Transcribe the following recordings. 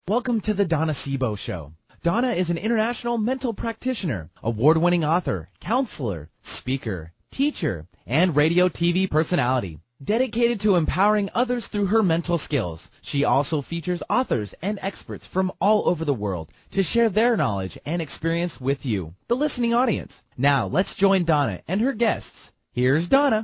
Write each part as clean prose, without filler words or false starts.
Welcome to the Donna Sebo Show. Donna is an international mental practitioner, award-winning author, counselor, speaker, teacher, and radio TV personality. Dedicated to empowering others through her mental skills, she also features authors and experts from all over the world to share their knowledge and experience with you, the listening audience. Now, let's join Donna and her guests. Here's Donna.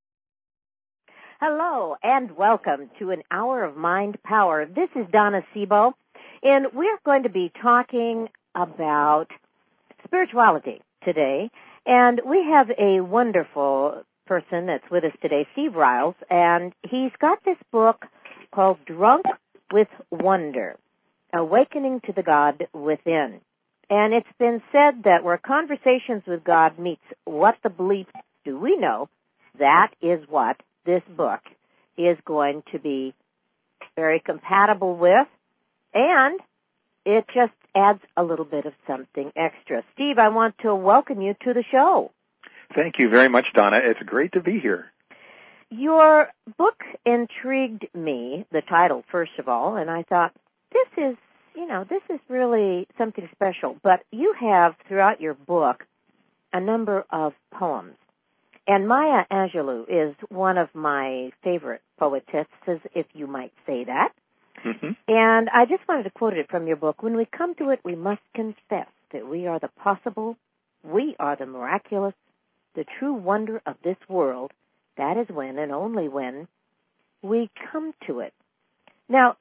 Hello, and welcome to an hour of mind power. This is Donna Sebo, and we're going to be talking about spirituality today. And we have a wonderful person that's with us today, Steve Riles, and he's got this book called Drunk with Wonder, Awakening to the God Within. And it's been said that where conversations with God meets what the beliefs do we know, that is what this book is going to be very compatible with, and it just adds a little bit of something extra. Steve, I want to welcome you to the show. Thank you very much, Donna. It's great to be here. Your book intrigued me, the title, first of all, and I thought, this is really something special. But you have, throughout your book, a number of poems. And Maya Angelou is one of my favorite poetesses, if you might say that. Mm-hmm. And I just wanted to quote it from your book. When we come to it, we must confess that we are the possible, we are the miraculous, the true wonder of this world. That is when, and only when, we come to it. Now,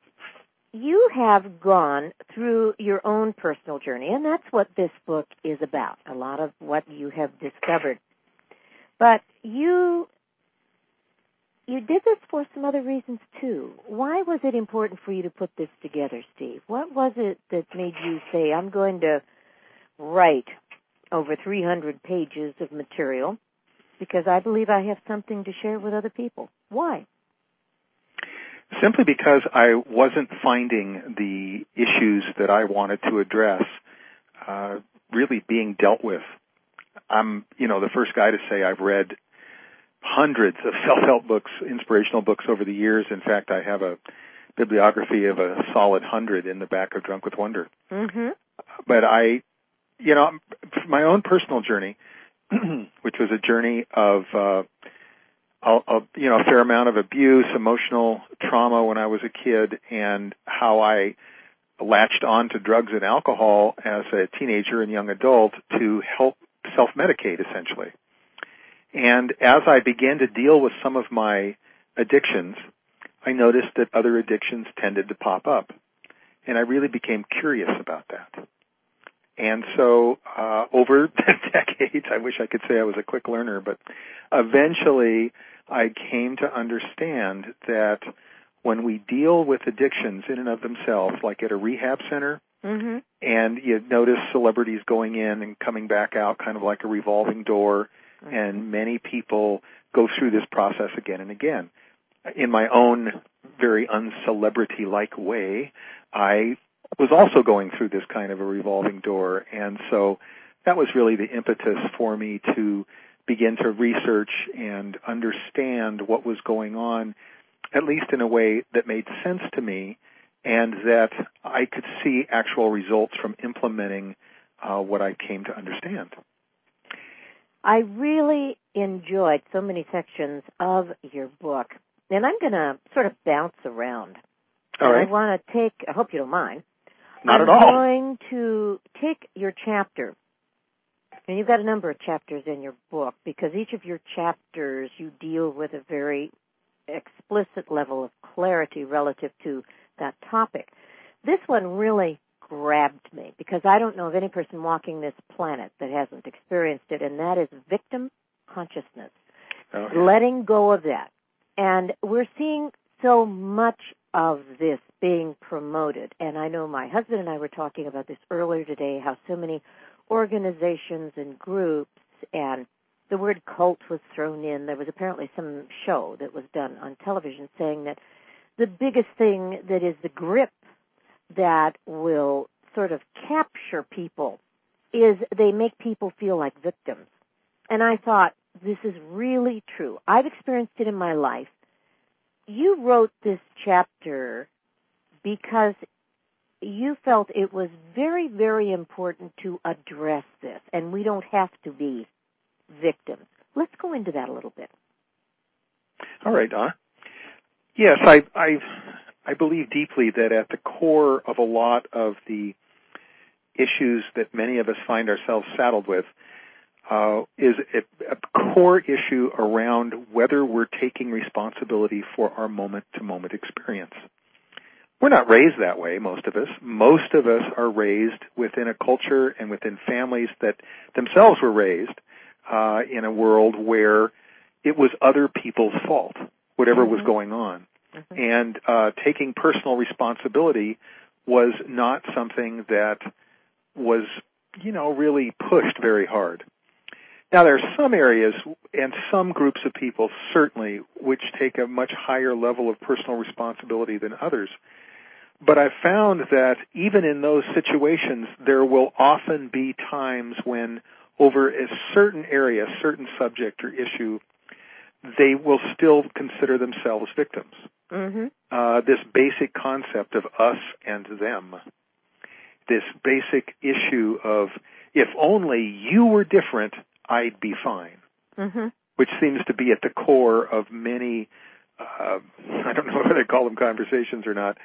you have gone through your own personal journey, and that's what this book is about, a lot of what you have discovered. But you did this for some other reasons, too. Why was it important for you to put this together, Steve? What was it that made you say, I'm going to write over 300 pages of material because I believe I have something to share with other people? Why? Simply because I wasn't finding the issues that I wanted to address really being dealt with. I'm, the first guy to say I've read hundreds of self-help books, inspirational books over the years. In fact, I have a bibliography of a solid 100 in the back of Drunk with Wonder. Mm-hmm. But my own personal journey, which was a journey of, a fair amount of abuse, emotional trauma when I was a kid, and how I latched on to drugs and alcohol as a teenager and young adult to help self-medicate, essentially. And as I began to deal with some of my addictions, I noticed that other addictions tended to pop up. And I really became curious about that. And so over decades, I wish I could say I was a quick learner, but eventually I came to understand that when we deal with addictions in and of themselves, like at a rehab center, mm-hmm. and you notice celebrities going in and coming back out kind of like a revolving door, mm-hmm. and many people go through this process again and again. In my own very uncelebrity-like way, I was also going through this kind of a revolving door, and so that was really the impetus for me to begin to research and understand what was going on, at least in a way that made sense to me, and that I could see actual results from implementing what I came to understand. I really enjoyed so many sections of your book, and I'm going to sort of bounce around. All right. I want to I hope you don't mind. Not at all. I'm going to take your chapter, and you've got a number of chapters in your book, because each of your chapters you deal with a very explicit level of clarity relative to that topic. This one really grabbed me because I don't know of any person walking this planet that hasn't experienced it, and that is victim consciousness. Oh, yeah. Letting go of that. And we're seeing so much of this being promoted. And I know my husband and I were talking about this earlier today, how so many organizations and groups, and the word cult was thrown in. There was apparently some show that was done on television saying that the biggest thing that is the grip that will sort of capture people is they make people feel like victims. And I thought, this is really true. I've experienced it in my life. You wrote this chapter because you felt it was very, very important to address this, and we don't have to be victims. Let's go into that a little bit. All right, Donna. Yes, I believe deeply that at the core of a lot of the issues that many of us find ourselves saddled with is a core issue around whether we're taking responsibility for our moment-to-moment experience. We're not raised that way, most of us. Most of us are raised within a culture and within families that themselves were raised in a world where it was other people's fault, whatever was going on. And taking personal responsibility was not something that was, really pushed very hard. Now, there are some areas and some groups of people, certainly, which take a much higher level of personal responsibility than others. But I've found that even in those situations, there will often be times when over a certain area, a certain subject or issue, they will still consider themselves victims. This basic concept of us and them, this basic issue of if only you were different, I'd be fine, which seems to be at the core of many, I don't know whether they call them conversations or not,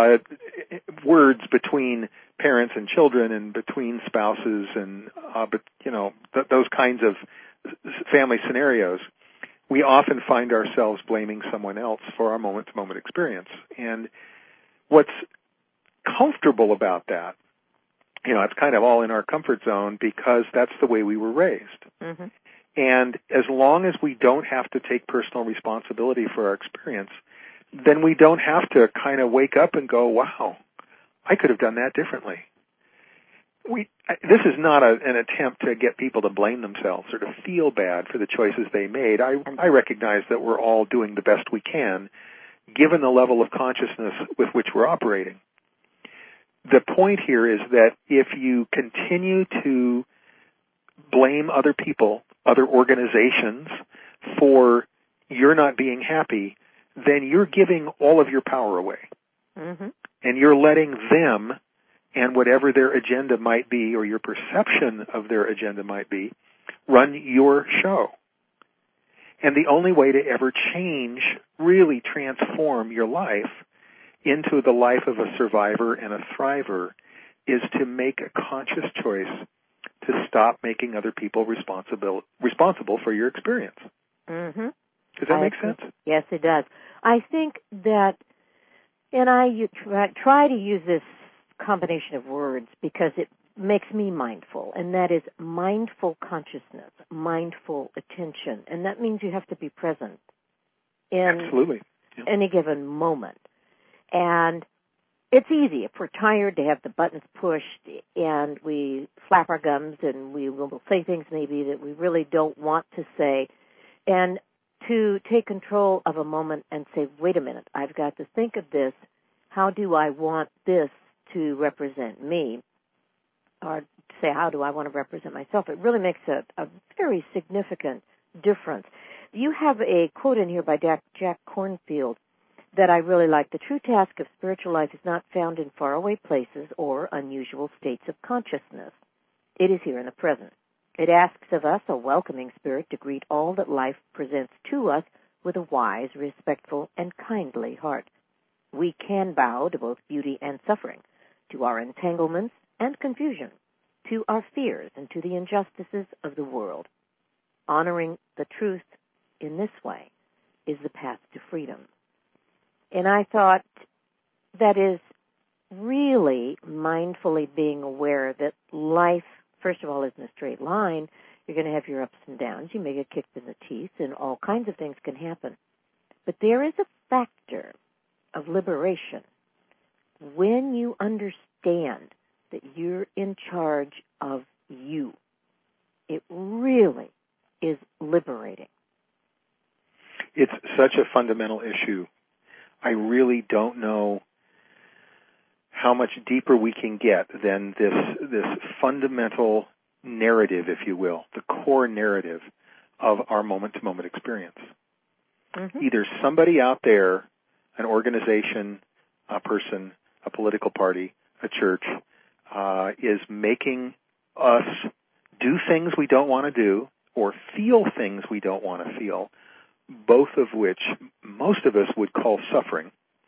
words between parents and children and between spouses and, those kinds of family scenarios. We often find ourselves blaming someone else for our moment-to-moment experience. And what's comfortable about that, it's kind of all in our comfort zone because that's the way we were raised. And as long as we don't have to take personal responsibility for our experience, then we don't have to kind of wake up and go, wow, I could have done that differently. This is not an attempt to get people to blame themselves or to feel bad for the choices they made. I recognize that we're all doing the best we can, given the level of consciousness with which we're operating. The point here is that if you continue to blame other people, other organizations, for you're not being happy, then you're giving all of your power away. And you're letting them and whatever their agenda might be or your perception of their agenda might be, run your show. And the only way to ever change, really transform your life into the life of a survivor and a thriver is to make a conscious choice to stop making other people responsible for your experience. Does that make sense? Yes, it does. I think that, and I try to use this combination of words because it makes me mindful, and that is mindful consciousness, mindful attention, and that means you have to be present in any given moment. And it's easy if we're tired to have the buttons pushed and we flap our gums and we will say things maybe that we really don't want to say, and to take control of a moment and say, wait a minute, I've got to think of this. How do I want this to represent me? Or say, how do I want to represent myself? It really makes a very significant difference. You have a quote in here by Jack Kornfield that I really like. The true task of spiritual life is not found in faraway places or unusual states of consciousness. It is here in the present. It asks of us a welcoming spirit to greet all that life presents to us with a wise, respectful, and kindly heart. We can bow to both beauty and suffering, to our entanglements and confusion, to our fears and to the injustices of the world. Honoring the truth in this way is the path to freedom. And I thought that is really mindfully being aware that life, first of all, isn't a straight line. You're going to have your ups and downs. You may get kicked in the teeth, and all kinds of things can happen. But there is a factor of liberation when you understand that you're in charge of you. It really is liberating. It's such a fundamental issue. I really don't know how much deeper we can get than this fundamental narrative, if you will, the core narrative of our moment-to-moment experience. Either somebody out there, an organization, a person, a political party, a church is making us do things we don't want to do or feel things we don't want to feel, both of which most of us would call suffering,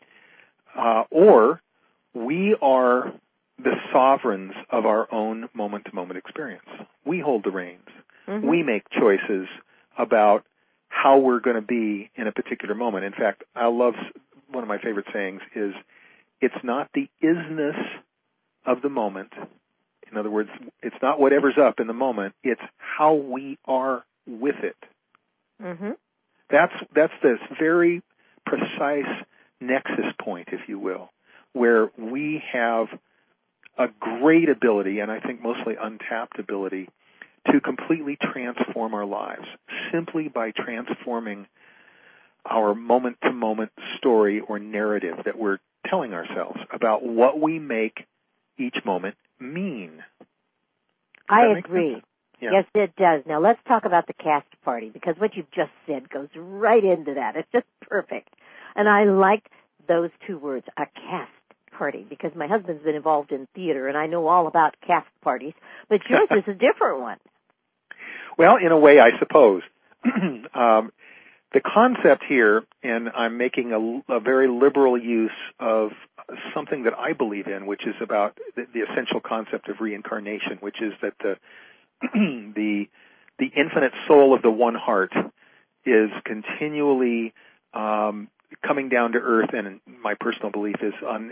or we are the sovereigns of our own moment-to-moment experience. We hold the reins. Mm-hmm. We make choices about how we're going to be in a particular moment. In fact, I love one of my favorite sayings is, it's not the isness of the moment. In other words, it's not whatever's up in the moment. It's how we are with it. Mm-hmm. That's this very precise nexus point, if you will, where we have a great ability, and I think mostly untapped ability, to completely transform our lives simply by transforming our moment-to-moment story or narrative that we're telling ourselves about what we make each moment mean. I agree. Yeah. Yes, it does. Now let's talk about the cast party, because what you've just said goes right into that. It's just perfect. And I like those two words, a cast party, because my husband's been involved in theater and I know all about cast parties, but yours is a different one. Well, in a way, I suppose. The concept here, and I'm making a very liberal use of something that I believe in, which is about the essential concept of reincarnation, which is that the infinite soul of the one heart is continually coming down to earth, and my personal belief is on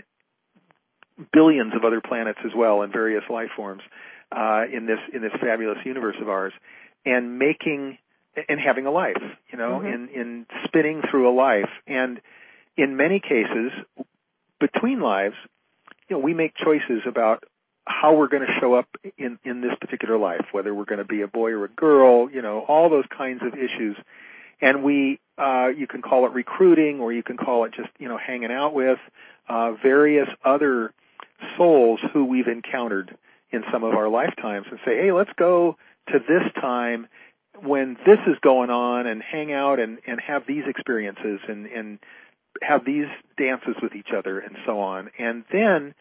billions of other planets as well, and various life forms in this fabulous universe of ours, and having a life, mm-hmm. in spinning through a life. And in many cases, between lives, we make choices about how we're going to show up in this particular life, whether we're going to be a boy or a girl, all those kinds of issues. And you can call it recruiting, or you can call it just, hanging out with various other souls who we've encountered in some of our lifetimes and say, hey, let's go to this time when this is going on and hang out and have these experiences and have these dances with each other and so on. And then,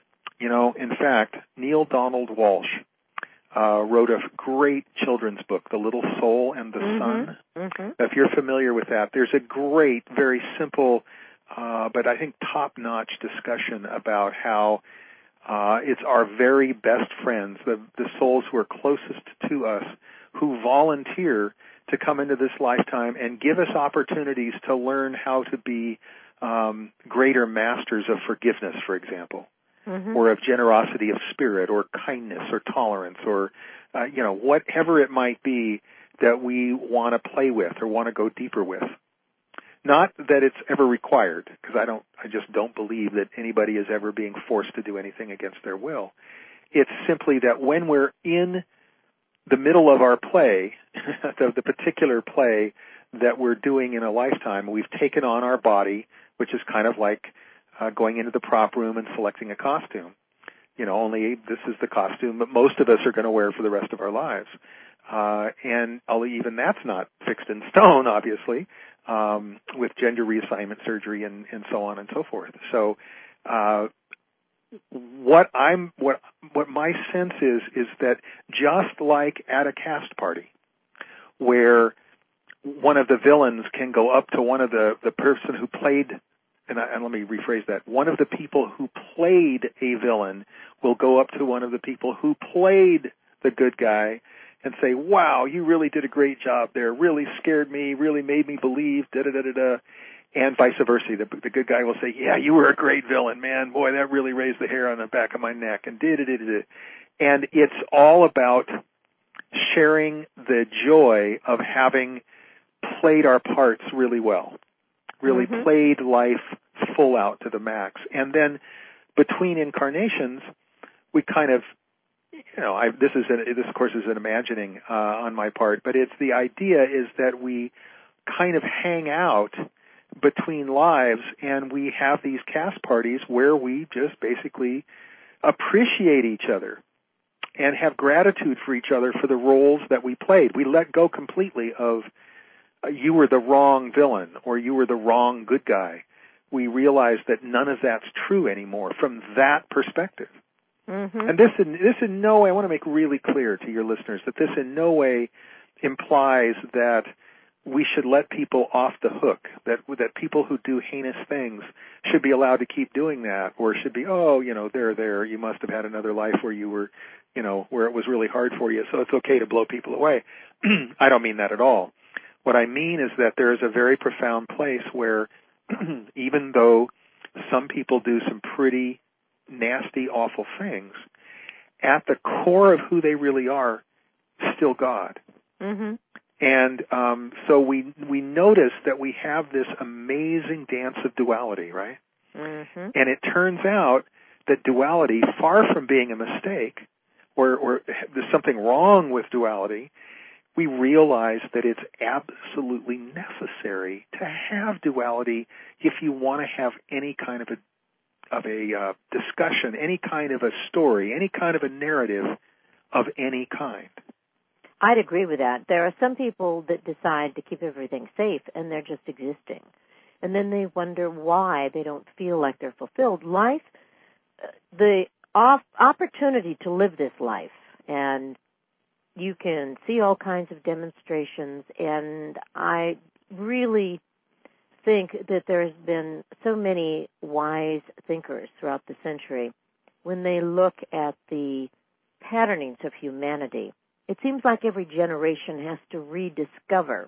in fact, Neil Donald Walsh wrote a great children's book, The Little Soul and the mm-hmm. Sun. Mm-hmm. If you're familiar with that, there's a great, very simple, but I think top-notch discussion about how it's our very best friends, the souls who are closest to us, who volunteer to come into this lifetime and give us opportunities to learn how to be greater masters of forgiveness, for example, mm-hmm. or of generosity of spirit, or kindness, or tolerance, or whatever it might be that we want to play with or want to go deeper with. Not that it's ever required, because I just don't believe that anybody is ever being forced to do anything against their will. It's simply that when we're in the middle of our play, the particular play that we're doing in a lifetime, we've taken on our body, which is kind of like going into the prop room and selecting a costume. Only this is the costume that most of us are going to wear for the rest of our lives. And even that's not fixed in stone, obviously, with gender reassignment surgery and so on and so forth. So, what my sense is that just like at a cast party, where one of the villains can go up to one of the person who played, and let me rephrase that, one of the people who played a villain will go up to one of the people who played the good guy and say, wow, you really did a great job there, really scared me, really made me believe, da-da-da-da-da. And vice versa. The good guy will say, yeah, you were a great villain, man. Boy, that really raised the hair on the back of my neck. And da-da-da-da-da. And it's all about sharing the joy of having played our parts really well, really mm-hmm. played life full out to the max. And then between incarnations, we kind of, this of course is an imagining on my part, but it's the idea is that we kind of hang out between lives, and we have these cast parties where we just basically appreciate each other and have gratitude for each other for the roles that we played. We let go completely of you were the wrong villain or you were the wrong good guy. we realize that none of that's true anymore from that perspective. Mm-hmm. And this in no way, I want to make really clear to your listeners that this in no way implies that we should let people off the hook, that people who do heinous things should be allowed to keep doing that, or should be, there, you must have had another life where you were, where it was really hard for you, so it's okay to blow people away. I don't mean that at all. What I mean is that there is a very profound place where even though some people do some pretty nasty, awful things, at the core of who they really are, still God. Mm-hmm. And so we notice that we have this amazing dance of duality, right? Mm-hmm. And it turns out that duality, far from being a mistake, or there's something wrong with duality, we realize that it's absolutely necessary to have duality if you want to have any kind of a discussion, any kind of a story, any kind of a narrative of any kind. I'd agree with that. There are some people that decide to keep everything safe, and they're just existing. And then they wonder why they don't feel like they're fulfilled. Life, the opportunity to live this life, and you can see all kinds of demonstrations, and I really think that there's been so many wise thinkers throughout the century. When they look at the patternings of humanity, it seems like every generation has to rediscover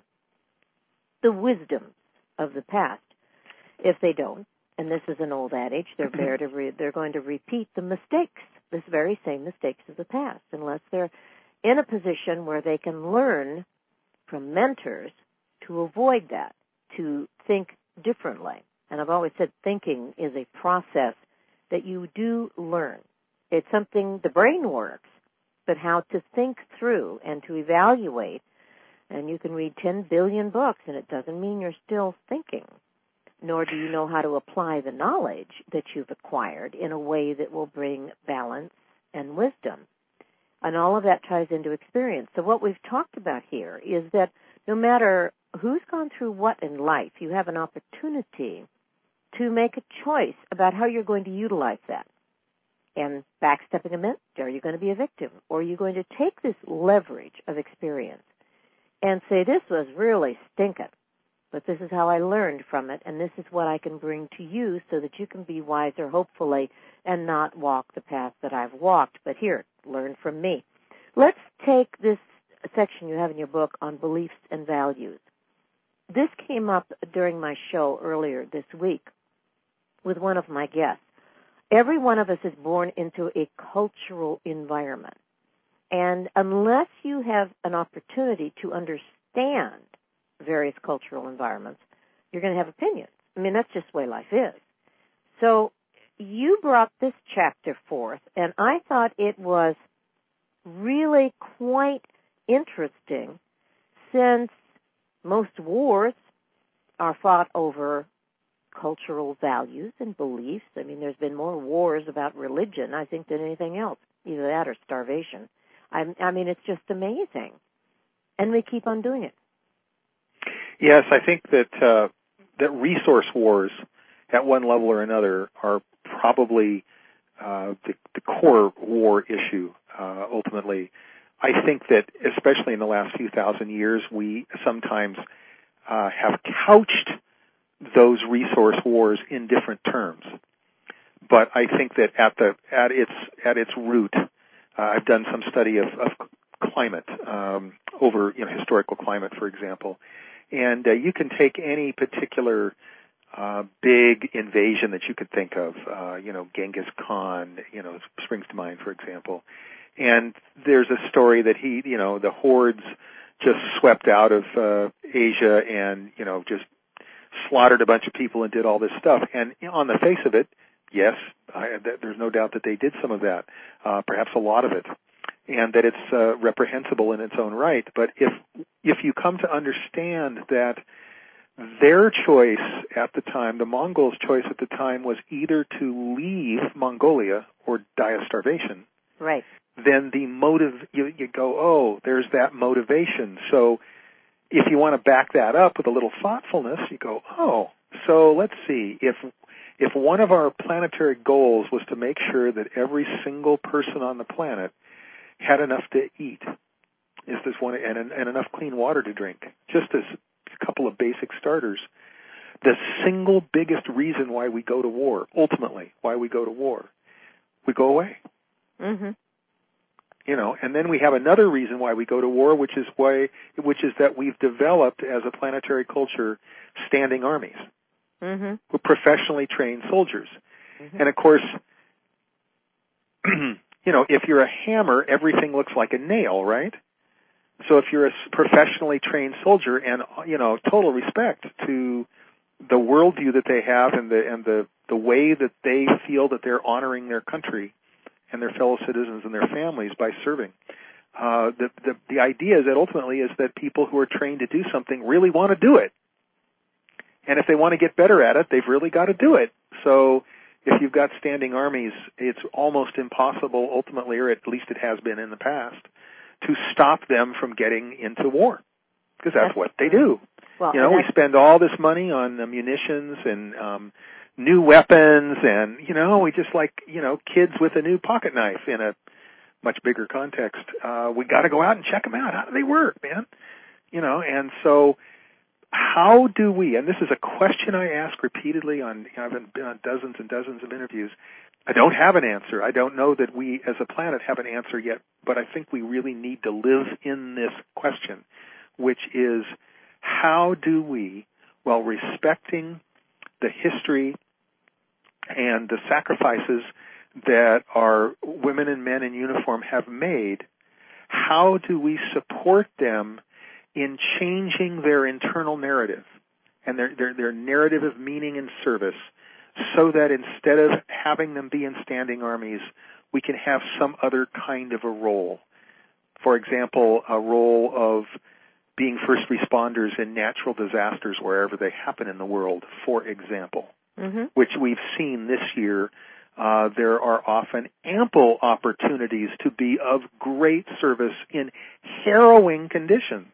the wisdoms of the past. If they don't, and this is an old adage, they're going to repeat the mistakes, this very same mistakes of the past, unless they're in a position where they can learn from mentors to avoid that, to think differently. And I've always said thinking is a process that you do learn. It's something, the brain works, but how to think through and to evaluate. And you can read 10 billion books, and it doesn't mean you're still thinking, nor do you know how to apply the knowledge that you've acquired in a way that will bring balance and wisdom. And all of that ties into experience. So what we've talked about here is that no matter who's gone through what in life, you have an opportunity to make a choice about how you're going to utilize that. And backstepping a bit, are you going to be a victim? Or are you going to take this leverage of experience and say, this was really stinking, but this is how I learned from it, and this is what I can bring to you so that you can be wiser, hopefully, and not walk the path that I've walked. But here, learn from me. Let's take this section you have in your book on beliefs and values. This came up during my show earlier this week with one of my guests. Every one of us is born into a cultural environment. And unless you have an opportunity to understand various cultural environments, you're going to have opinions. I mean, that's just the way life is. So you brought this chapter forth, and I thought it was really quite interesting, since most wars are fought over cultural values and beliefs. I mean, there's been more wars about religion, I think, than anything else, either that or starvation. I mean, it's just amazing. And we keep on doing it. Yes, I think that resource wars at one level or another are probably the core war issue ultimately. I think that especially in the last few thousand years, we sometimes have couched those resource wars in different terms. But I think that at its root, I've done some study of climate over historical climate, for example, and you can take any particular big invasion that you could think of, Genghis Khan, springs to mind, for example. And there's a story that the hordes just swept out of Asia and, just slaughtered a bunch of people and did all this stuff. And on the face of it, yes, there's no doubt that they did some of that, perhaps a lot of it, and that it's reprehensible in its own right. But if you come to understand that their choice at the time, the Mongols' choice at the time, was either to leave Mongolia or die of starvation, right? Then the motive, you go, oh, there's that motivation. So if you want to back that up with a little thoughtfulness, you go, oh, So let's see. If one of our planetary goals was to make sure that every single person on the planet had enough to eat, is this one, and enough clean water to drink, just as a couple of basic starters, the single biggest reason why we go to war, ultimately, why we go to war, we go away. Mm-hmm. And then we have another reason why we go to war, which is that we've developed as a planetary culture standing armies. Mm-hmm. We're professionally trained soldiers. Mm-hmm. And of course, if you're a hammer, everything looks like a nail, right? So if you're a professionally trained soldier, and total respect to the worldview that they have and the way that they feel that they're honoring their country and their fellow citizens and their families by serving. The idea is that ultimately is that people who are trained to do something really want to do it. And if they want to get better at it, they've really got to do it. So if you've got standing armies, it's almost impossible ultimately, or at least it has been in the past, to stop them from getting into war. Because that's what they do. Well, we spend all this money on munitions and new weapons, and we just kids with a new pocket knife in a much bigger context. We got to go out and check them out. How do they work, man? And so how do we? And this is a question I ask repeatedly I've been on dozens and dozens of interviews. I don't have an answer. I don't know that we as a planet have an answer yet, but I think we really need to live in this question, which is how do we, while respecting the history and the sacrifices that our women and men in uniform have made, how do we support them in changing their internal narrative and their narrative of meaning and service, so that instead of having them be in standing armies, we can have some other kind of a role. For example, a role of being first responders in natural disasters wherever they happen in the world, for example, which we've seen this year. There are often ample opportunities to be of great service in harrowing conditions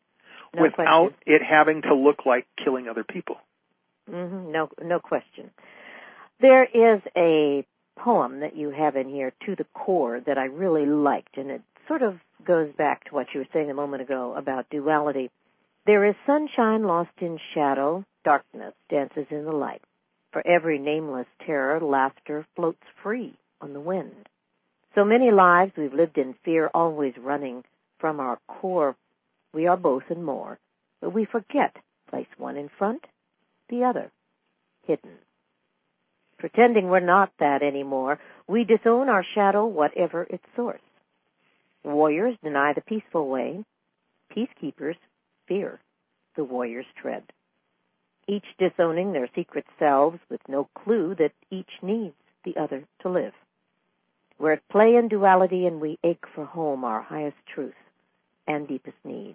without it having to look like killing other people. Mm-hmm. No question. There is a poem that you have in here, To the Core, that I really liked, and it sort of goes back to what you were saying a moment ago about duality. There is sunshine lost in shadow, darkness dances in the light. For every nameless terror, laughter floats free on the wind. So many lives we've lived in fear, always running from our core. We are both and more, but we forget, place one in front, the other hidden. Pretending we're not that anymore, we disown our shadow, whatever its source. Warriors deny the peaceful way. Peacekeepers fear the warrior's tread. Each disowning their secret selves with no clue that each needs the other to live. We're at play in duality, and we ache for home. Our highest truth and deepest need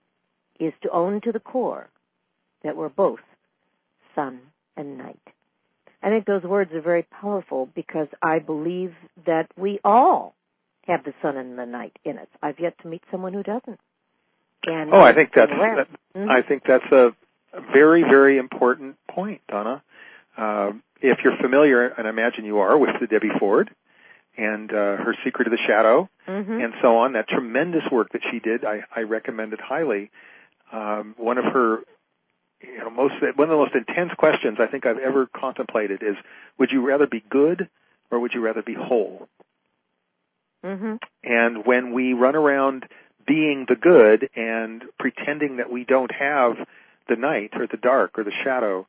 is to own to the core that we're both sun and night. I think those words are very powerful because I believe that we all have the sun and the night in us. I've yet to meet someone who doesn't. And I think that's a very, very important point, Donna. If you're familiar, and I imagine you are, with the Debbie Ford and her Secret of the Shadow and so on, that tremendous work that she did, I recommend it highly. One of her one of the most intense questions I think I've ever contemplated is, would you rather be good or would you rather be whole? Mm-hmm. And when we run around being the good and pretending that we don't have the night or the dark or the shadow,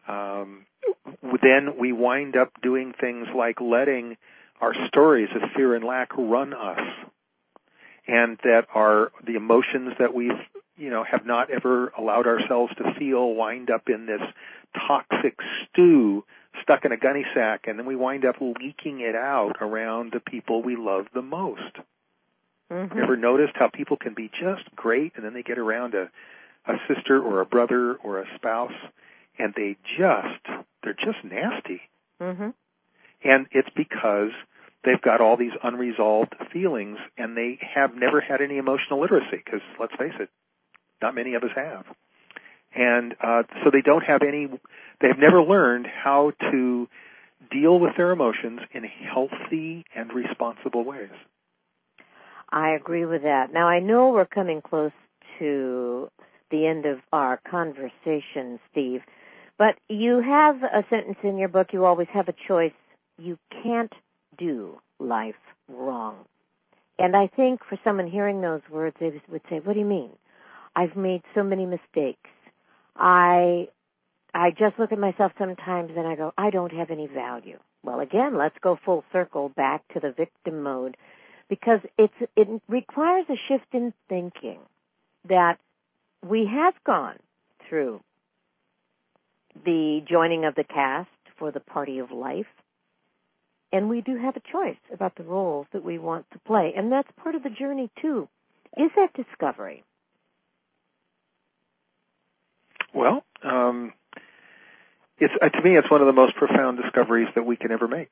then we wind up doing things like letting our stories of fear and lack run us, and that the emotions that we've have not ever allowed ourselves to feel wind up in this toxic stew stuck in a gunny sack, and then we wind up leaking it out around the people we love the most. Mm-hmm. Ever noticed how people can be just great, and then they get around a sister or a brother or a spouse, and they're just nasty. Mm-hmm. And it's because they've got all these unresolved feelings, and they have never had any emotional literacy, because let's face it, not many of us have. And so they have never learned how to deal with their emotions in healthy and responsible ways. I agree with that. Now, I know we're coming close to the end of our conversation, Steve, but you have a sentence in your book, you always have a choice. You can't do life wrong. And I think for someone hearing those words, they would say, what do you mean? I've made so many mistakes. I just look at myself sometimes and I go, I don't have any value. Well, again, let's go full circle back to the victim mode, because it requires a shift in thinking that we have gone through the joining of the cast for the party of life, and we do have a choice about the roles that we want to play, and that's part of the journey too, is that discovery. Well, to me, it's one of the most profound discoveries that we can ever make.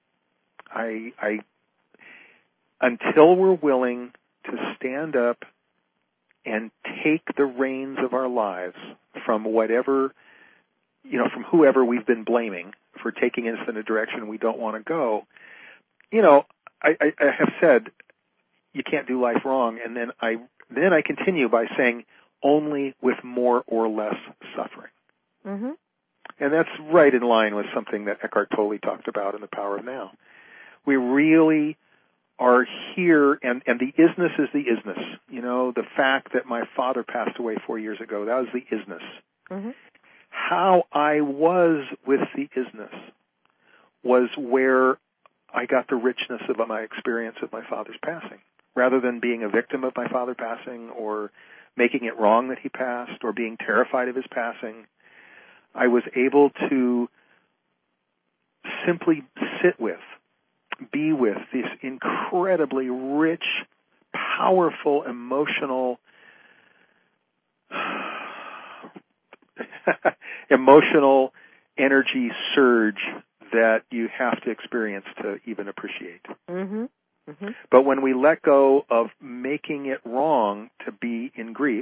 Until we're willing to stand up and take the reins of our lives from from whoever we've been blaming for taking us in a direction we don't want to go, I have said you can't do life wrong, and then I continue by saying only with more or less suffering. Mm-hmm. And that's right in line with something that Eckhart Tolle talked about in The Power of Now. We really are here, and the isness is the isness. The fact that my father passed away 4 years ago, that was the isness. Mm-hmm. How I was with the isness was where I got the richness of my experience of my father's passing. Rather than being a victim of my father passing or making it wrong that he passed or being terrified of his passing, I was able to simply sit with, be with this incredibly rich, powerful, emotional energy surge that you have to experience to even appreciate. Mm-hmm. Mm-hmm. But when we let go of making it wrong to be in grief,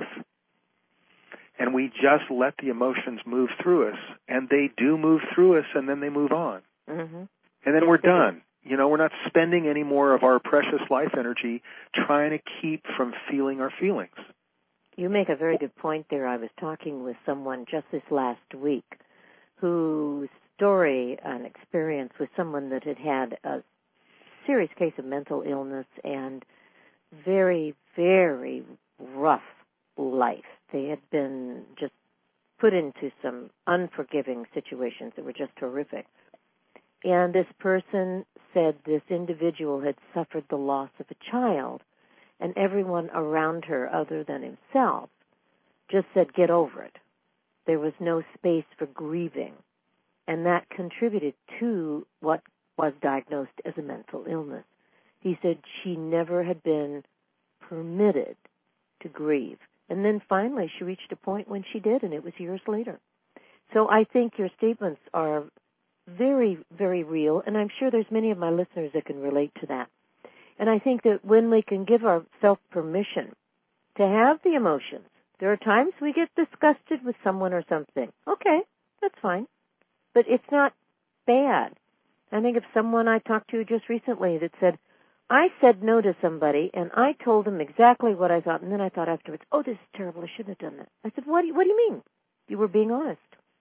and we just let the emotions move through us, and they do move through us, and then they move on. Mm-hmm. And then we're done. We're not spending any more of our precious life energy trying to keep from feeling our feelings. You make a very good point there. I was talking with someone just this last week whose story and experience was someone that had had a serious case of mental illness and very, very rough life. They had been just put into some unforgiving situations that were just horrific. And this person said this individual had suffered the loss of a child, and everyone around her other than himself just said, get over it. There was no space for grieving. And that contributed to what was diagnosed as a mental illness. He said she never had been permitted to grieve. And then finally she reached a point when she did, and it was years later. So I think your statements are very, very real, and I'm sure there's many of my listeners that can relate to that. And I think that when we can give ourselves permission to have the emotions, there are times we get disgusted with someone or something. Okay, that's fine. But it's not bad. I think of someone I talked to just recently that said, I said no to somebody, and I told them exactly what I thought, and then I thought afterwards, oh, this is terrible, I shouldn't have done that. I said, what do you mean? You were being honest.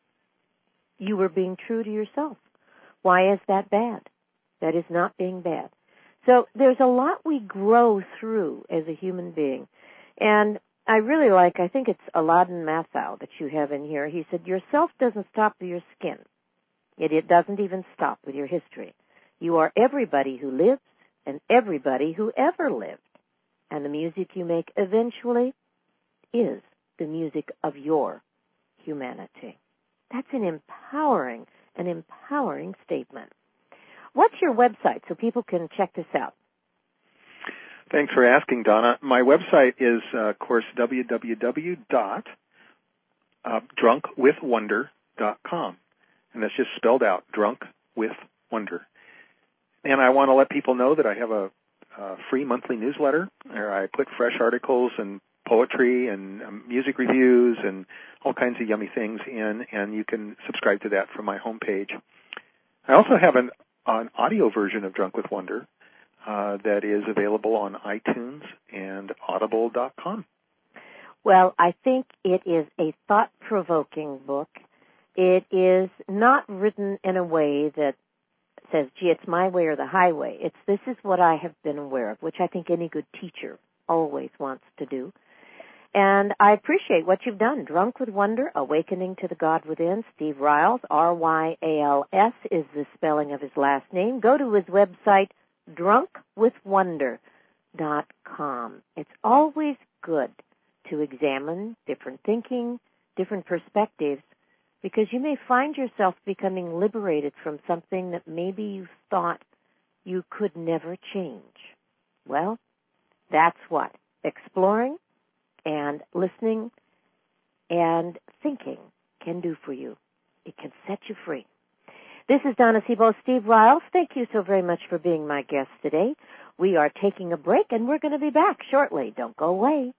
You were being true to yourself. Why is that bad? That is not being bad. So there's a lot we grow through as a human being. And I really I think it's Aladdin Mathau that you have in here. He said, your self doesn't stop with your skin. It doesn't even stop with your history. You are everybody who lives and everybody who ever lived. And the music you make eventually is the music of your humanity. That's an empowering statement. What's your website so people can check this out? Thanks for asking, Donna. My website is, of course, www.drunkwithwonder.com. And that's just spelled out, Drunk with Wonder. And I want to let people know that I have a free monthly newsletter where I put fresh articles and poetry and music reviews and all kinds of yummy things in, and you can subscribe to that from my homepage. I also have an audio version of Drunk with Wonder that is available on iTunes and audible.com. Well, I think it is a thought-provoking book. It is not written in a way that says, gee, it's my way or the highway. This is what I have been aware of, which I think any good teacher always wants to do. And I appreciate what you've done. Drunk with Wonder, Awakening to the God Within. Steve Ryals, R-Y-A-L-S is the spelling of his last name. Go to his website, drunkwithwonder.com. It's always good to examine different thinking, different perspectives, because you may find yourself becoming liberated from something that maybe you thought you could never change. Well, that's what exploring and listening and thinking can do for you. It can set you free. This is Donna Sebo, Steve Ryals. Thank you so very much for being my guest today. We are taking a break, and we're going to be back shortly. Don't go away.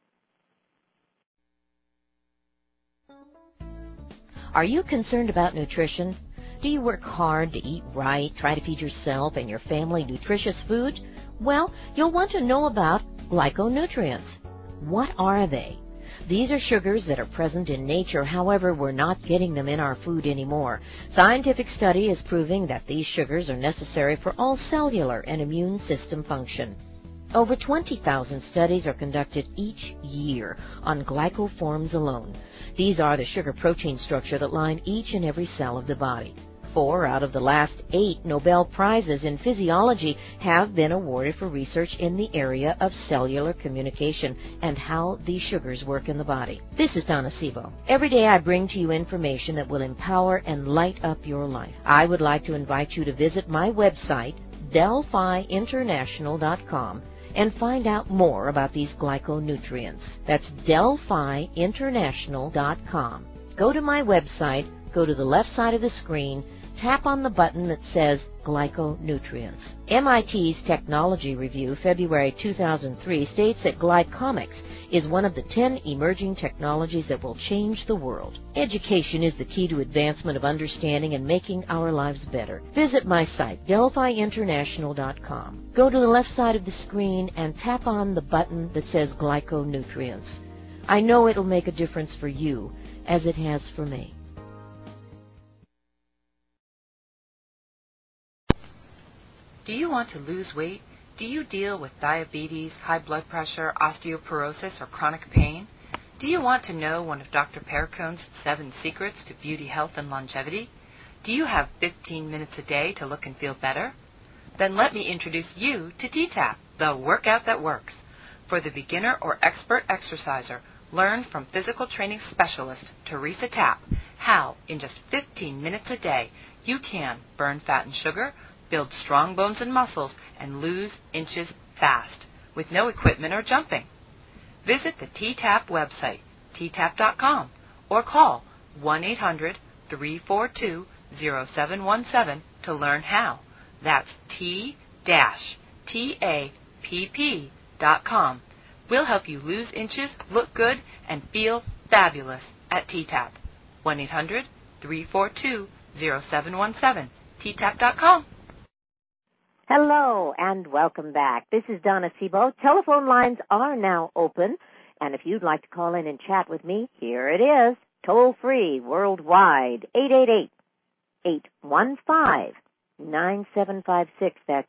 Are you concerned about nutrition? Do you work hard to eat right, try to feed yourself and your family nutritious food? Well, you'll want to know about glyconutrients. What are they? These are sugars that are present in nature, however, we're not getting them in our food anymore. Scientific study is proving that these sugars are necessary for all cellular and immune system function. Over 20,000 studies are conducted each year on glycoforms alone. These are the sugar-protein structure that line each and every cell of the body. 4 out of the last 8 Nobel Prizes in physiology have been awarded for research in the area of cellular communication and how these sugars work in the body. This is Donna Sebo. Every day I bring to you information that will empower and light up your life. I would like to invite you to visit my website, DelphiInternational.com, and find out more about these glyconutrients. That's DelphiInternational.com. Go to my website, go to the left side of the screen, tap on the button that says Glyconutrients. MIT's Technology Review, February 2003, states that glycomics is one of the 10 emerging technologies that will change the world. Education is the key to advancement of understanding and making our lives better. Visit my site, DelphiInternational.com. Go to the left side of the screen and tap on the button that says Glyconutrients. I know it'll make a difference for you, as it has for me. Do you want to lose weight? Do you deal with diabetes, high blood pressure, osteoporosis, or chronic pain? Do you want to know one of Dr. Perricone's 7 secrets to beauty, health, and longevity? Do you have 15 minutes a day to look and feel better? Then let me introduce you to T-TAP, the workout that works. For the beginner or expert exerciser, learn from physical training specialist Teresa Tapp how, in just 15 minutes a day, you can burn fat and sugar, build strong bones and muscles, and lose inches fast, with no equipment or jumping. Visit the T-TAP website, ttap.com, or call 1-800-342-0717 to learn how. That's T-TAPP.com. We'll help you lose inches, look good, and feel fabulous at T-TAP. 1-800-342-0717, ttap.com. Hello and welcome back. This is Donna Sebo. Telephone lines are now open, and if you'd like to call in and chat with me, here it is, toll free, worldwide, 888-815-9756. That's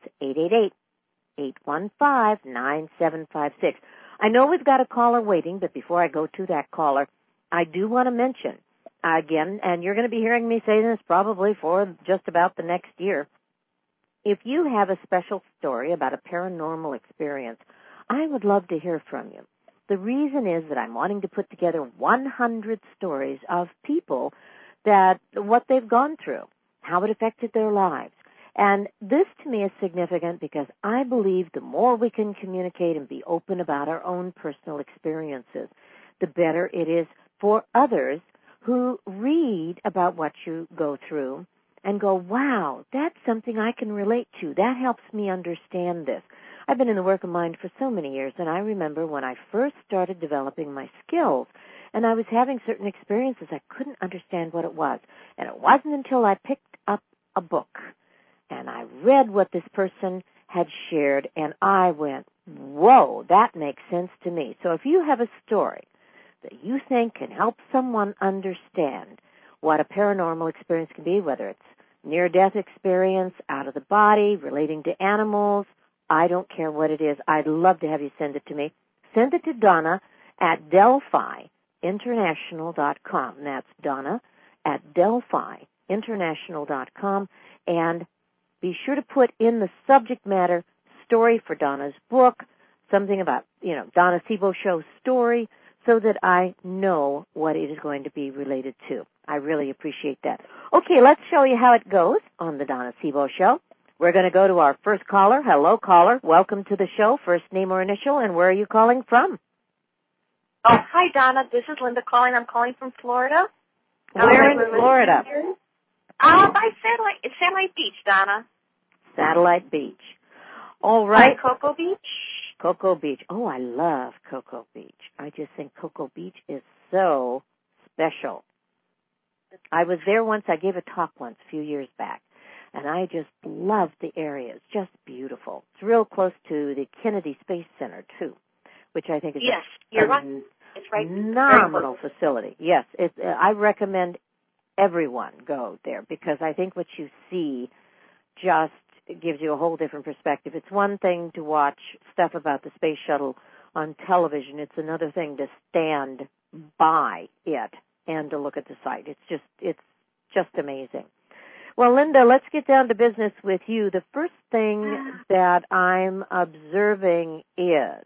888-815-9756. I know we've got a caller waiting, but before I go to that caller, I do want to mention, again, and you're going to be hearing me say this probably for just about the next year, if you have a special story about a paranormal experience, I would love to hear from you. The reason is that I'm wanting to put together 100 stories of people that what they've gone through, how it affected their lives. And this to me is significant because I believe the more we can communicate and be open about our own personal experiences, the better it is for others who read about what you go through and go, wow, that's something I can relate to. That helps me understand this. I've been in the work of mind for so many years, and I remember when I first started developing my skills, and I was having certain experiences, I couldn't understand what it was. And it wasn't until I picked up a book and I read what this person had shared, and I went, whoa, that makes sense to me. So if you have a story that you think can help someone understand what a paranormal experience can be, whether it's near-death experience, out of the body, relating to animals, I don't care what it is. I'd love to have you send it to me. Send it to Donna at DelphiInternational.com. That's Donna at DelphiInternational.com. And be sure to put in the subject matter story for Donna's book, something about, Donna Sebo Show story, so that I know what it is going to be related to. I really appreciate that. Okay, let's show you how it goes on the Donna Sebo Show. We're going to go to our first caller. Hello, caller. Welcome to the show. First name or initial, and where are you calling from? Oh, hi, Donna. This is Linda calling. I'm calling from Florida. Where in Florida? By Satellite Beach, Donna. Satellite Beach. All right. Cocoa Beach. Cocoa Beach. Oh, I love Cocoa Beach. I just think Cocoa Beach is so special. I was there once. I gave a talk once a few years back, and I just loved the area. It's just beautiful. It's real close to the Kennedy Space Center, too, which I think is you're right. It's right. Phenomenal facility. Yes, I recommend everyone go there because I think what you see just gives you a whole different perspective. It's one thing to watch stuff about the space shuttle on television. It's another thing to stand by it and to look at the site. It's just amazing. Well, Linda, let's get down to business with you. The first thing that I'm observing is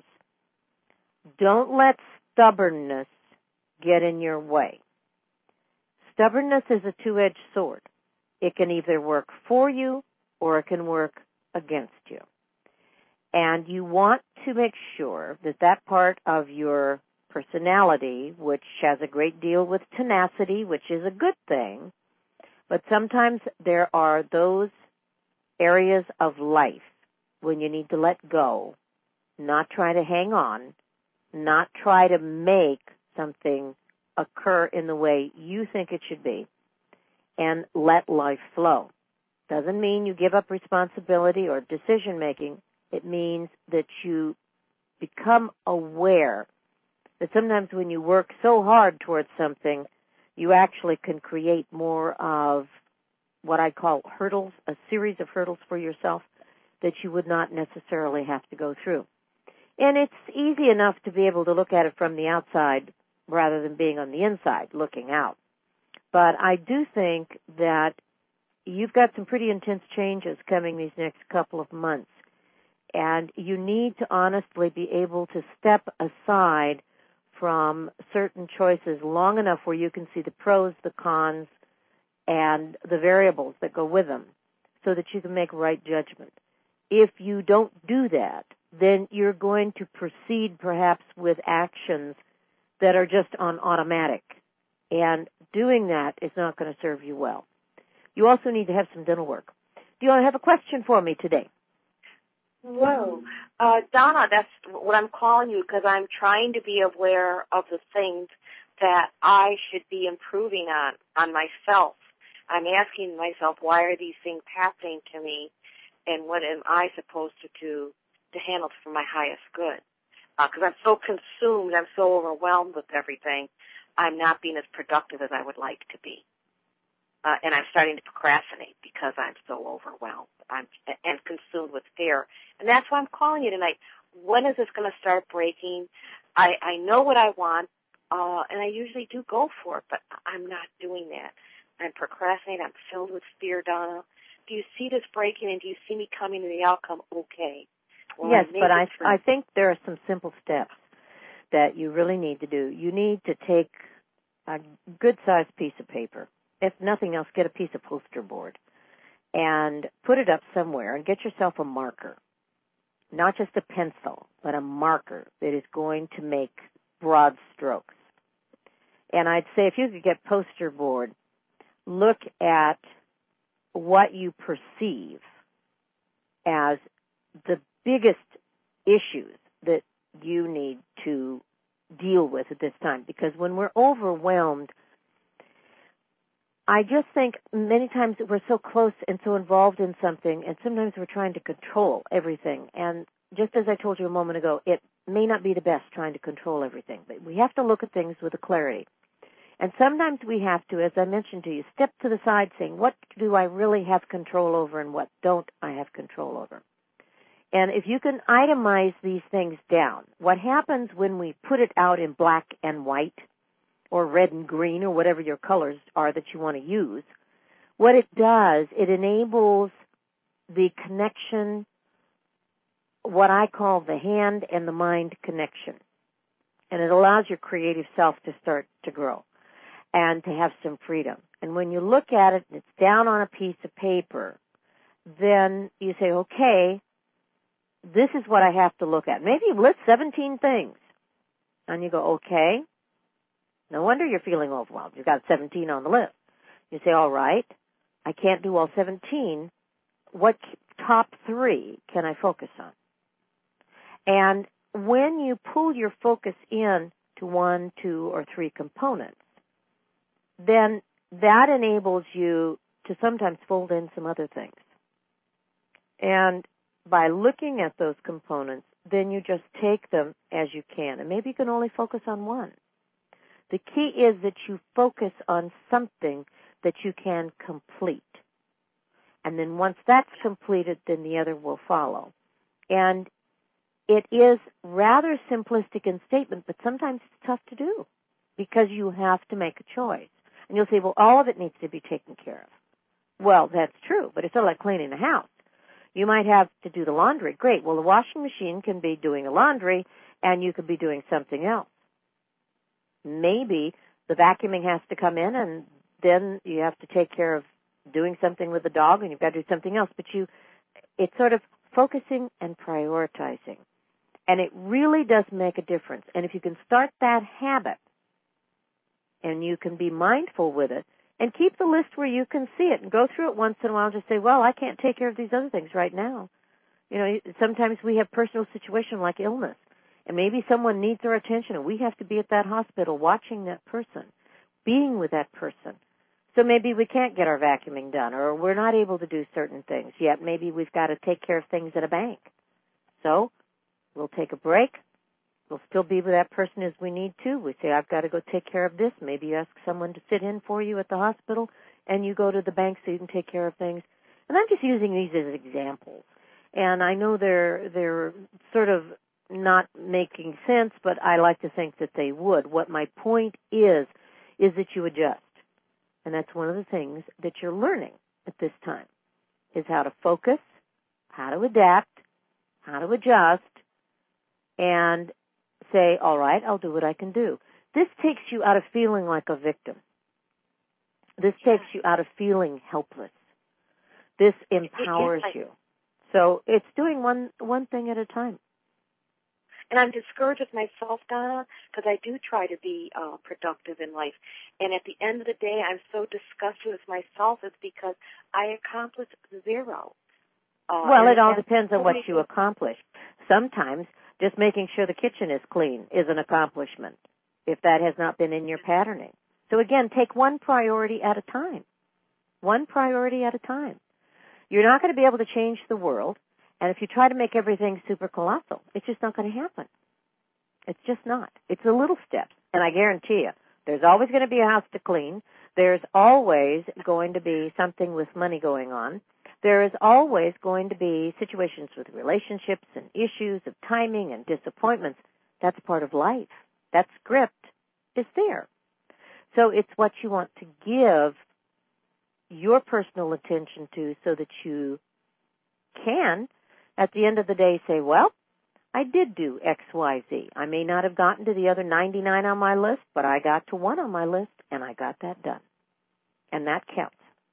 don't let stubbornness get in your way. Stubbornness is a two-edged sword. It can either work for you or it can work against you. And you want to make sure that part of your personality, which has a great deal with tenacity, which is a good thing, but sometimes there are those areas of life when you need to let go, not try to hang on, not try to make something occur in the way you think it should be, and let life flow. Doesn't mean you give up responsibility or decision-making. It means that you become aware that sometimes when you work so hard towards something, you actually can create more of what I call hurdles, a series of hurdles for yourself that you would not necessarily have to go through. And it's easy enough to be able to look at it from the outside rather than being on the inside looking out. But I do think that you've got some pretty intense changes coming these next couple of months, and you need to honestly be able to step aside from certain choices long enough where you can see the pros, the cons, and the variables that go with them so that you can make right judgment. If you don't do that, then you're going to proceed perhaps with actions that are just on automatic, and doing that is not going to serve you well. You also need to have some dental work. Do you have a question for me today? Whoa. Donna, that's what I'm calling you because I'm trying to be aware of the things that I should be improving on myself. I'm asking myself, why are these things happening to me, and what am I supposed to do to handle for my highest good? Because I'm so consumed, I'm so overwhelmed with everything, I'm not being as productive as I would like to be. And I'm starting to procrastinate because I'm so overwhelmed and consumed with fear. And that's why I'm calling you tonight. When is this going to start breaking? I know what I want, and I usually do go for it, but I'm not doing that. I'm procrastinating. I'm filled with fear, Donna. Do you see this breaking, and do you see me coming to the outcome okay? Well, yes, but I think there are some simple steps that you really need to do. You need to take a good-sized piece of paper. If nothing else, get a piece of poster board and put it up somewhere and get yourself a marker, not just a pencil, but a marker that is going to make broad strokes. And I'd say if you could get poster board, look at what you perceive as the biggest issues that you need to deal with at this time. Because when we're overwhelmed, I just think many times that we're so close and so involved in something, and sometimes we're trying to control everything. And just as I told you a moment ago, it may not be the best trying to control everything, but we have to look at things with a clarity. And sometimes we have to, as I mentioned to you, step to the side saying, what do I really have control over and what don't I have control over? And if you can itemize these things down, what happens when we put it out in black and white or red and green or whatever your colors are that you want to use, what it does, it enables the connection, what I call the hand and the mind connection. And it allows your creative self to start to grow and to have some freedom. And when you look at it and it's down on a piece of paper, then you say, okay, this is what I have to look at. Maybe you list 17 things. And you go, okay, no wonder you're feeling overwhelmed. You've got 17 on the list. You say, all right, I can't do all 17. What top 3 can I focus on? And when you pull your focus in to 1, 2, or 3 components, then that enables you to sometimes fold in some other things. And by looking at those components, then you just take them as you can. And maybe you can only focus on one. The key is that you focus on something that you can complete. And then once that's completed, then the other will follow. And it is rather simplistic in statement, but sometimes it's tough to do because you have to make a choice. And you'll say, well, all of it needs to be taken care of. Well, that's true, but it's sort of like cleaning the house. You might have to do the laundry. Great. Well, the washing machine can be doing the laundry, and you could be doing something else. Maybe the vacuuming has to come in, and then you have to take care of doing something with the dog, and you've got to do something else. But it's sort of focusing and prioritizing. And it really does make a difference. And if you can start that habit, and you can be mindful with it, and keep the list where you can see it and go through it once in a while and just say, well, I can't take care of these other things right now. You know, sometimes we have personal situations like illness, and maybe someone needs our attention, and we have to be at that hospital watching that person, being with that person. So maybe we can't get our vacuuming done, or we're not able to do certain things, yet maybe we've got to take care of things at a bank. So we'll take a break. We'll still be with that person as we need to. We say, I've got to go take care of this. Maybe you ask someone to sit in for you at the hospital, and you go to the bank so you can take care of things. And I'm just using these as examples. And I know they're sort of not making sense, but I like to think that they would. What my point is that you adjust. And that's one of the things that you're learning at this time, is how to focus, how to adapt, how to adjust, and say, all right, I'll do what I can do. This takes you out of feeling like a victim. This takes you out of feeling helpless. This empowers you. So it's doing one thing at a time. And I'm discouraged with myself, Donna, because I do try to be productive in life. And at the end of the day, I'm so disgusted with myself. It's because I accomplished 0. Well, it all depends on what you accomplish. Sometimes just making sure the kitchen is clean is an accomplishment, if that has not been in your patterning. So again, take one priority at a time. One priority at a time. You're not going to be able to change the world, and if you try to make everything super colossal, it's just not going to happen. It's just not. It's the little steps, and I guarantee you, there's always going to be a house to clean. There's always going to be something with money going on. There is always going to be situations with relationships and issues of timing and disappointments. That's part of life. That script is there. So it's what you want to give your personal attention to so that you can, at the end of the day, say, well, I did do X, Y, Z. I may not have gotten to the other 99 on my list, but I got to 1 on my list, and I got that done. And that counts.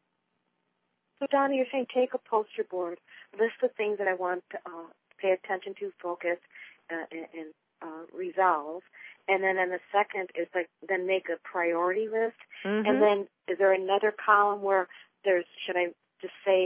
So, Donna, you're saying take a poster board, list the things that I want to pay attention to, focus, and resolve. And then in the second is like then make a priority list. Mm-hmm. And then is there another column where should I just say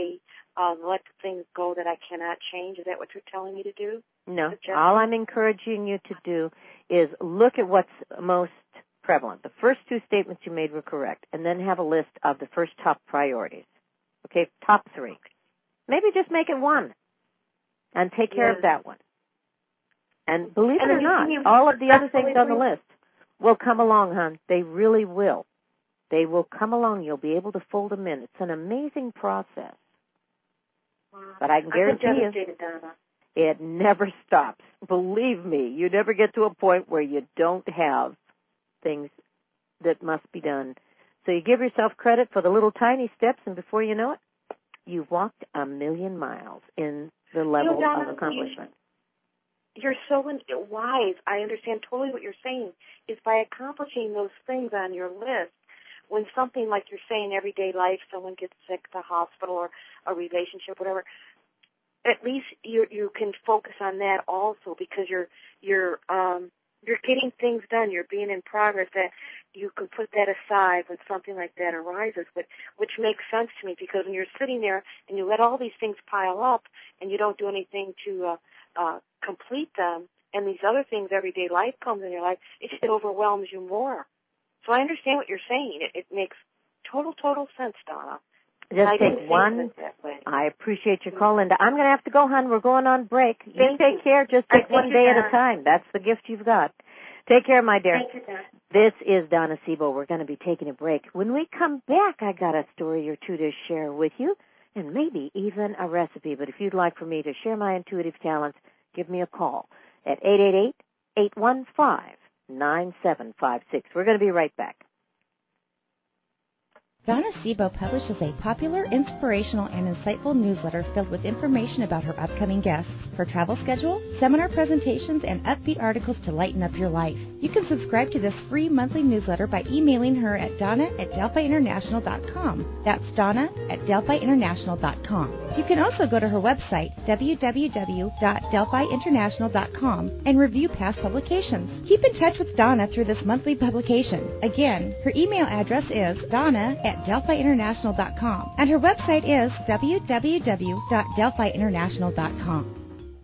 let things go that I cannot change. Is that what you're telling me to do? No. All I'm encouraging you to do is look at what's most prevalent. The first two statements you made were correct, and then have a list of the first top priorities. Okay, top 3. Maybe just make it 1 and take care of that one. And believe it or not, all of the other things on the list will come along, hon. They really will. They will come along. You'll be able to fold them in. It's an amazing process. But I can guarantee you, it never stops. Believe me, you never get to a point where you don't have things that must be done. So you give yourself credit for the little tiny steps, and before you know it, you've walked 1,000,000 miles in the level of accomplishment. You're so wise. I understand totally what you're saying. Is by accomplishing those things on your list, when something like you're saying, everyday life, someone gets sick, the hospital, or a relationship, whatever, at least you can focus on that also, because you're getting things done. You're being in progress. That you can put that aside when something like that arises, which makes sense to me, because when you're sitting there and you let all these things pile up and you don't do anything to complete them, and these other things, everyday life comes in your life, it just overwhelms you more. So I understand what you're saying. It makes total sense, Donna. Just take one. I appreciate your call, Linda. I'm going to have to go, hon. We're going on break. You take care. Just take one day at a time. That's the gift you've got. Take care, my dear. Thank you, Donna. This is Donna Sebo. We're going to be taking a break. When we come back, I got a story or two to share with you, and maybe even a recipe. But if you'd like for me to share my intuitive talents, give me a call at 888-815-9756. We're going to be right back. Donna Sebo publishes a popular, inspirational, and insightful newsletter filled with information about her upcoming guests, her travel schedule, seminar presentations, and upbeat articles to lighten up your life. You can subscribe to this free monthly newsletter by emailing her at donna@delphiinternational.com. That's donna@delphiinternational.com. You can also go to her website, www.delphiinternational.com, and review past publications. Keep in touch with Donna through this monthly publication. Again, her email address is donna@delphiinternational.com, and her website is www.delphiinternational.com.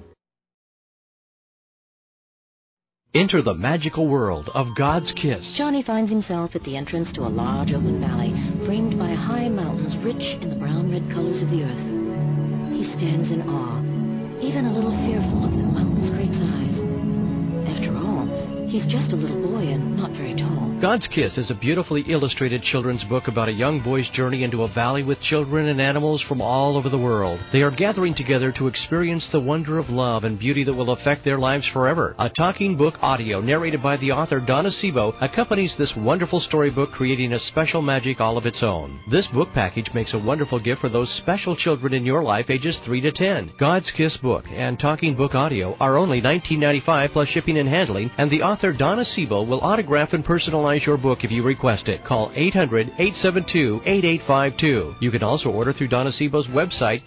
Enter the magical world of God's Kiss. Johnny finds himself at the entrance to a large open valley, framed by high mountains rich in the brown-red colors of the earth. He stands in awe, even a little fearful of the mountain's great size. After all, he's just a little boy and not very tall. God's Kiss is a beautifully illustrated children's book about a young boy's journey into a valley with children and animals from all over the world. They are gathering together to experience the wonder of love and beauty that will affect their lives forever. A talking book audio narrated by the author Donna Sebo accompanies this wonderful storybook, creating a special magic all of its own. This book package makes a wonderful gift for those special children in your life ages 3 to 10. God's Kiss book and talking book audio are only $19.95 plus shipping and handling, and the author Donna Sebo will autograph and personalize your book if you request it. Call 800-872-8852. You can also order through Donna Sebo's website,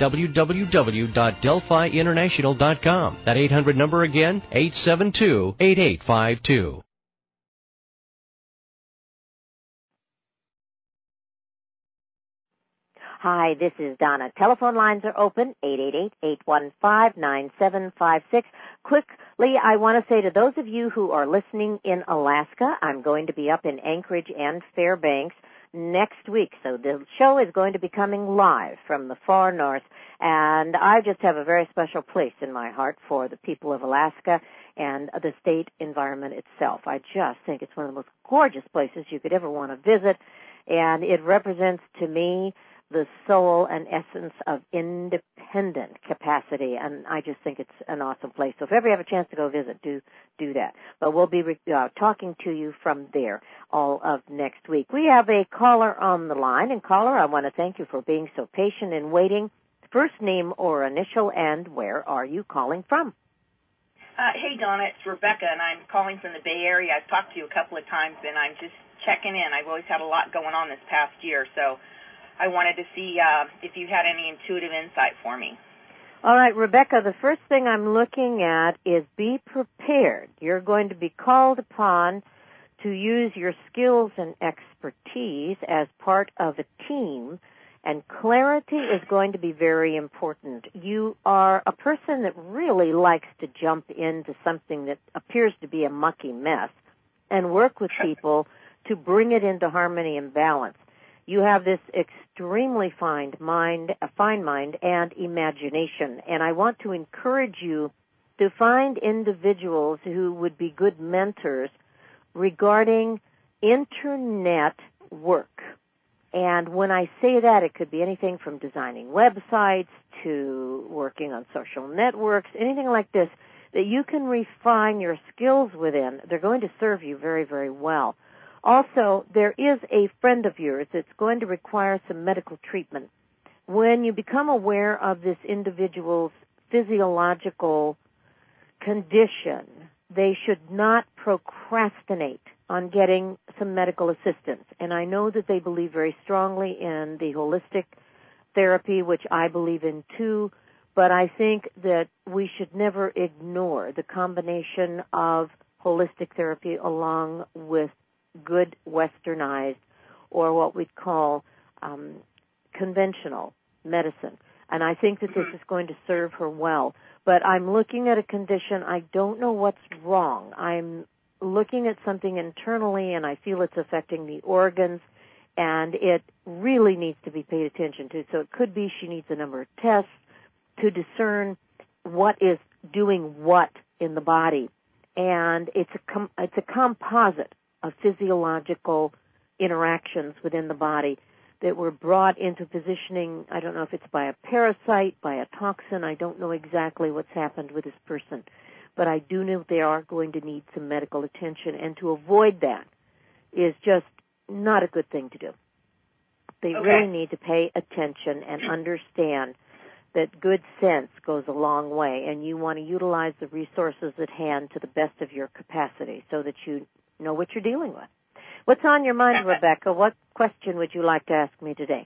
www.delphiinternational.com. That 800 number again, 872-8852. Hi, this is Donna. Telephone lines are open, 888-815-9756. Quickly, I want to say to those of you who are listening in Alaska, I'm going to be up in Anchorage and Fairbanks next week. So the show is going to be coming live from the far north, and I just have a very special place in my heart for the people of Alaska and the state environment itself. I just think it's one of the most gorgeous places you could ever want to visit, and it represents to me the soul and essence of independent capacity, and I just think it's an awesome place. So if ever you have a chance to go visit, do that. But we'll be talking to you from there all of next week. We have a caller on the line, and caller, I want to thank you for being so patient and waiting. First name or initial, and where are you calling from? Hey, Donna, it's Rebecca, and I'm calling from the Bay Area. I've talked to you a couple of times, and I'm just checking in. I've always had a lot going on this past year, so I wanted to see if you had any intuitive insight for me. All right, Rebecca, the first thing I'm looking at is be prepared. You're going to be called upon to use your skills and expertise as part of a team, And clarity is going to be very important. You are a person that really likes to jump into something that appears to be a mucky mess and work with people to bring it into harmony and balance. You have this extremely fine mind and imagination, and I want to encourage you to find individuals who would be good mentors regarding internet work. And when I say that, it could be anything from designing websites to working on social networks, anything like this, that you can refine your skills within. They're going to serve you very, very well. Also, there is a friend of yours that's going to require some medical treatment. When you become aware of this individual's physiological condition, they should not procrastinate on getting some medical assistance. And I know that they believe very strongly in the holistic therapy, which I believe in too, but I think that we should never ignore the combination of holistic therapy along with good westernized, or what we'd call conventional medicine. And I think that this is going to serve her well. But I'm looking at a condition, I don't know what's wrong. I'm looking at something internally, and I feel it's affecting the organs, and it really needs to be paid attention to. So it could be she needs a number of tests to discern what is doing what in the body. And it's a composite of physiological interactions within the body that were brought into positioning. I don't know if it's by a parasite, by a toxin. I don't know exactly what's happened with this person. But I do know they are going to need some medical attention, and to avoid that is just not a good thing to do. They really need to pay attention and understand that good sense goes a long way, and you want to utilize the resources at hand to the best of your capacity so that you know what you're dealing with. What's on your mind, Rebecca? What question would you like to ask me today?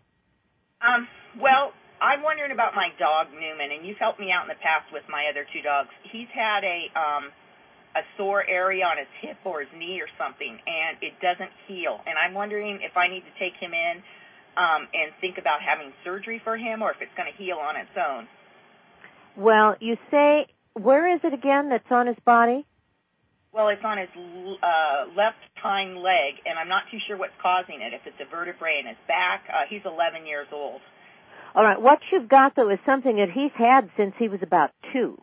Well, I'm wondering about my dog, Newman, and you've helped me out in the past with my other two dogs. He's had a sore area on his hip or his knee or something, and it doesn't heal. And I'm wondering if I need to take him in and think about having surgery for him, or if it's going to heal on its own. Well, you say, where is it again that's on his body? Well, it's on his left hind leg, and I'm not too sure what's causing it, if it's a vertebrae in his back. He's 11 years old. All right, what you've got, though, is something that he's had since he was about 2.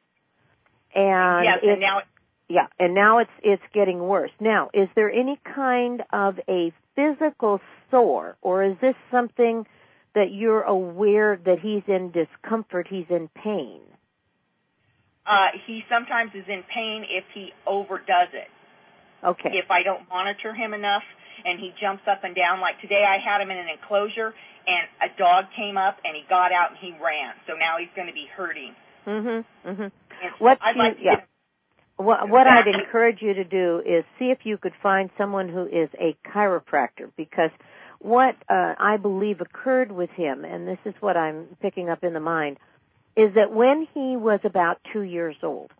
And yes, and now and now it's getting worse. Now, is there any kind of a physical sore, or is this something that you're aware that he's in discomfort, he's in pain? He sometimes is in pain if he overdoes it. Okay. If I don't monitor him enough and he jumps up and down. Like today I had him in an enclosure and a dog came up and he got out and he ran. So now he's going to be hurting. What I'd encourage you to do is see if you could find someone who is a chiropractor, because what I believe occurred with him, and this is what I'm picking up in the mind, is that when he was about 2 years old,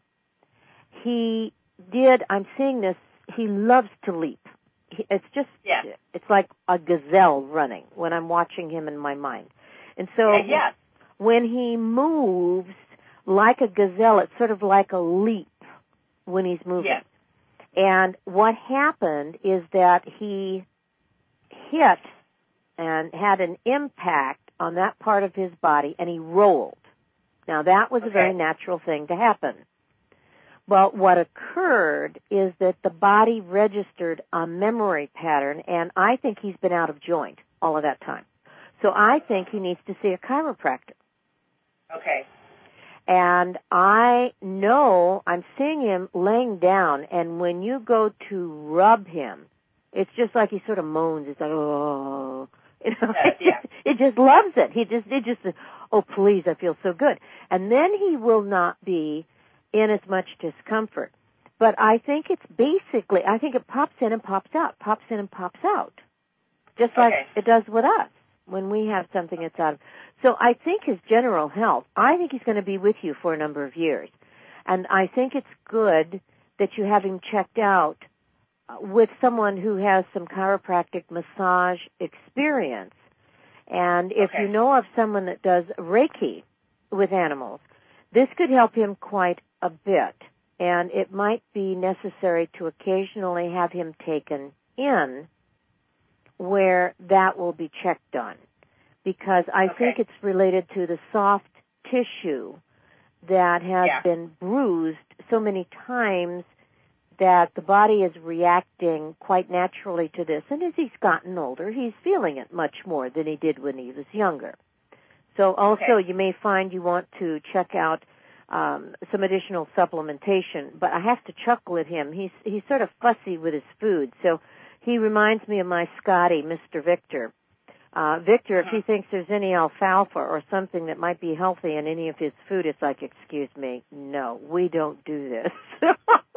I'm seeing this, he loves to leap. It's it's like a gazelle running when I'm watching him in my mind. And so when he moves like a gazelle, it's sort of like a leap when he's moving. Yes. And what happened is that he hit and had an impact on that part of his body, and he rolled. Now, that was a very natural thing to happen. But what occurred is that the body registered a memory pattern, and I think he's been out of joint all of that time. So I think he needs to see a chiropractor. Okay. And I know I'm seeing him laying down, and when you go to rub him, it's just like he sort of moans. It's like, oh, you know, it just loves it. It just, oh, please, I feel so good. And then he will not be in as much discomfort. But I think it's basically, I think it pops in and pops out, pops in and pops out, just like it does with us when we have something that's out of. So I think his general health, I think he's going to be with you for a number of years. And I think it's good that you have him checked out with someone who has some chiropractic massage experience. And if you know of someone that does Reiki with animals, this could help him quite a bit. And it might be necessary to occasionally have him taken in where that will be checked on. Because I think it's related to the soft tissue that has been bruised so many times that the body is reacting quite naturally to this. And as he's gotten older, he's feeling it much more than he did when he was younger. So also you may find you want to check out some additional supplementation. But I have to chuckle at him. He's sort of fussy with his food. So he reminds me of my Scotty, Mr. Victor. Victor, if he thinks there's any alfalfa or something that might be healthy in any of his food, it's like, excuse me, no, we don't do this.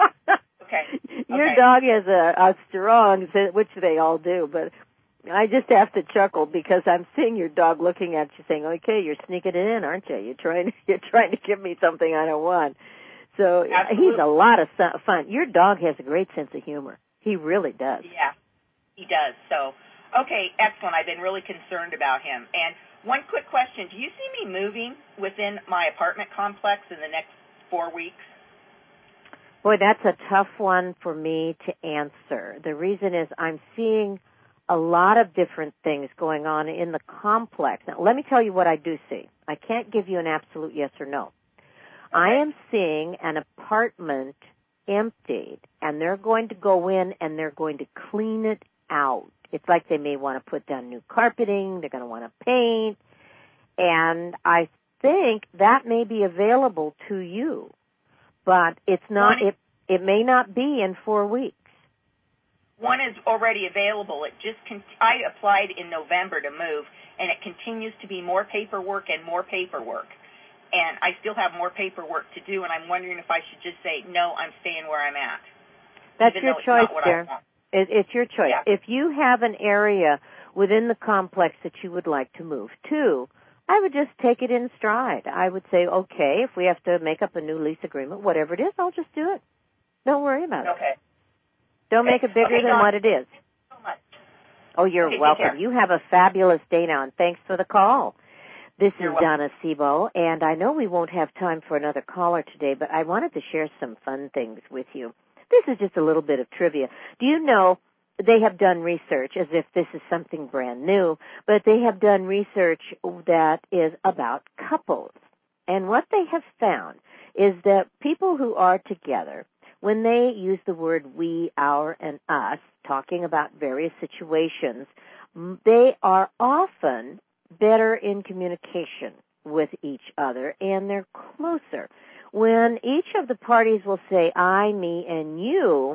Your dog has a strong, which they all do, but I just have to chuckle because I'm seeing your dog looking at you saying, okay, you're sneaking it in, aren't you? You're trying to give me something I don't want. So he's a lot of fun. Your dog has a great sense of humor. He really does. Yeah, he does. So, okay, excellent. I've been really concerned about him. And one quick question. Do you see me moving within my apartment complex in the next 4 weeks? Boy, that's a tough one for me to answer. The reason is I'm seeing a lot of different things going on in the complex. Now, let me tell you what I do see. I can't give you an absolute yes or no. I am seeing an apartment emptied, and they're going to go in and they're going to clean it out. It's like they may want to put down new carpeting, they're going to want to paint, and I think that may be available to you. But it's not. It may not be in 4 weeks. One is already available. I applied in November to move, and it continues to be more paperwork and more paperwork. And I still have more paperwork to do, and I'm wondering if I should just say, no, I'm staying where I'm at. That's your choice, dear. It's your choice. Yeah. If you have an area within the complex that you would like to move to, I would just take it in stride. I would say, okay, if we have to make up a new lease agreement, whatever it is, I'll just do it. Don't worry about it. Okay. Don't make it bigger than what it is. Thank you so much. Oh, you're welcome. You have a fabulous day now, and thanks for the call. This is Donna Sebo, and I know we won't have time for another caller today, but I wanted to share some fun things with you. This is just a little bit of trivia. Do you know they have done research, as if this is something brand new, but they have done research that is about couples. And what they have found is that people who are together, when they use the word we, our, and us, talking about various situations, they are often better in communication with each other, and they're closer. When each of the parties will say I, me, and you,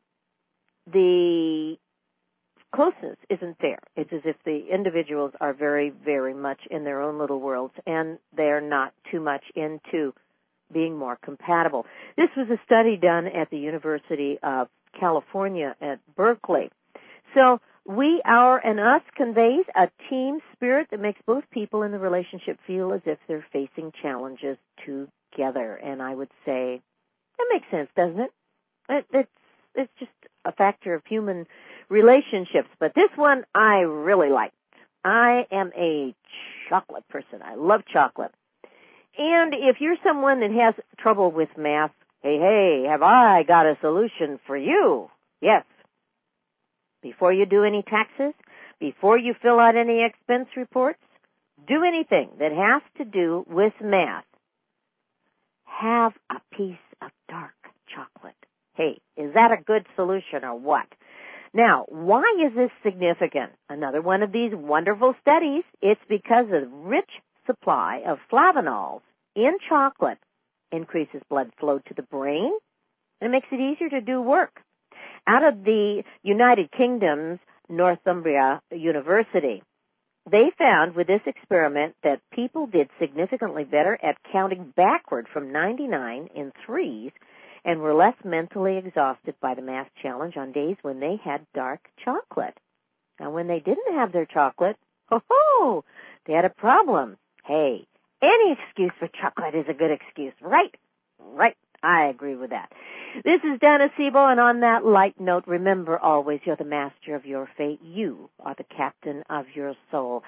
the closeness isn't there. It's as if the individuals are very, very much in their own little worlds, and they're not too much into being more compatible. This was a study done at the University of California at Berkeley. So we, our, and us conveys a team spirit that makes both people in the relationship feel as if they're facing challenges together. And I would say that makes sense, doesn't it? It's just a factor of human relationships. But this one I really liked. I am a chocolate person. I love chocolate. And if you're someone that has trouble with math, hey, have I got a solution for you? Yes. Before you do any taxes, before you fill out any expense reports, do anything that has to do with math, have a piece of dark chocolate. Hey, is that a good solution or what? Now, why is this significant? Another one of these wonderful studies. It's because a rich supply of flavonols in chocolate increases blood flow to the brain and makes it easier to do work. Out of the United Kingdom's Northumbria University, they found with this experiment that people did significantly better at counting backward from 99 in threes and were less mentally exhausted by the math challenge on days when they had dark chocolate. Now, when they didn't have their chocolate, they had a problem. Hey, any excuse for chocolate is a good excuse, right? Right. I agree with that. This is Donna Sebo, and on that light note, remember always you're the master of your fate. You are the captain of your soul.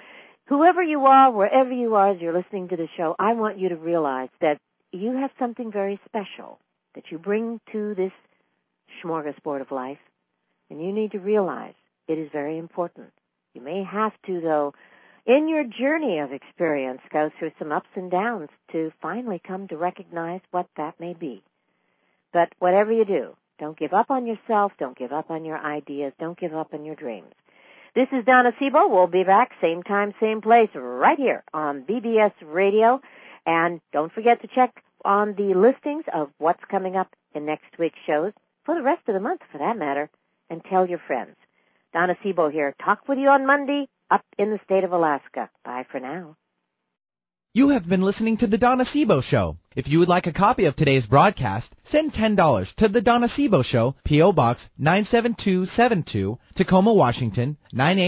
Whoever you are, wherever you are as you're listening to the show, I want you to realize that you have something very special that you bring to this smorgasbord of life, and you need to realize it is very important. You may have to, though, in your journey of experience, go through some ups and downs to finally come to recognize what that may be. But whatever you do, don't give up on yourself, don't give up on your ideas, don't give up on your dreams. This is Donna Sebo. We'll be back same time, same place, right here on BBS Radio. And don't forget to check on the listings of what's coming up in next week's shows, for the rest of the month for that matter, and tell your friends. Donna Sebo here. Talk with you on Monday up in the state of Alaska. Bye for now. You have been listening to The Donna Sebo Show. If you would like a copy of today's broadcast, send $10 to The Donna Sebo Show, P.O. Box 97272, Tacoma, Washington,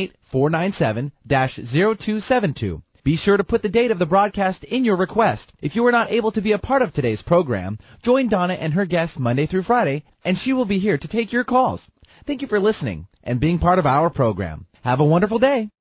98497-0272. Be sure to put the date of the broadcast in your request. If you were not able to be a part of today's program, join Donna and her guests Monday through Friday, and she will be here to take your calls. Thank you for listening and being part of our program. Have a wonderful day.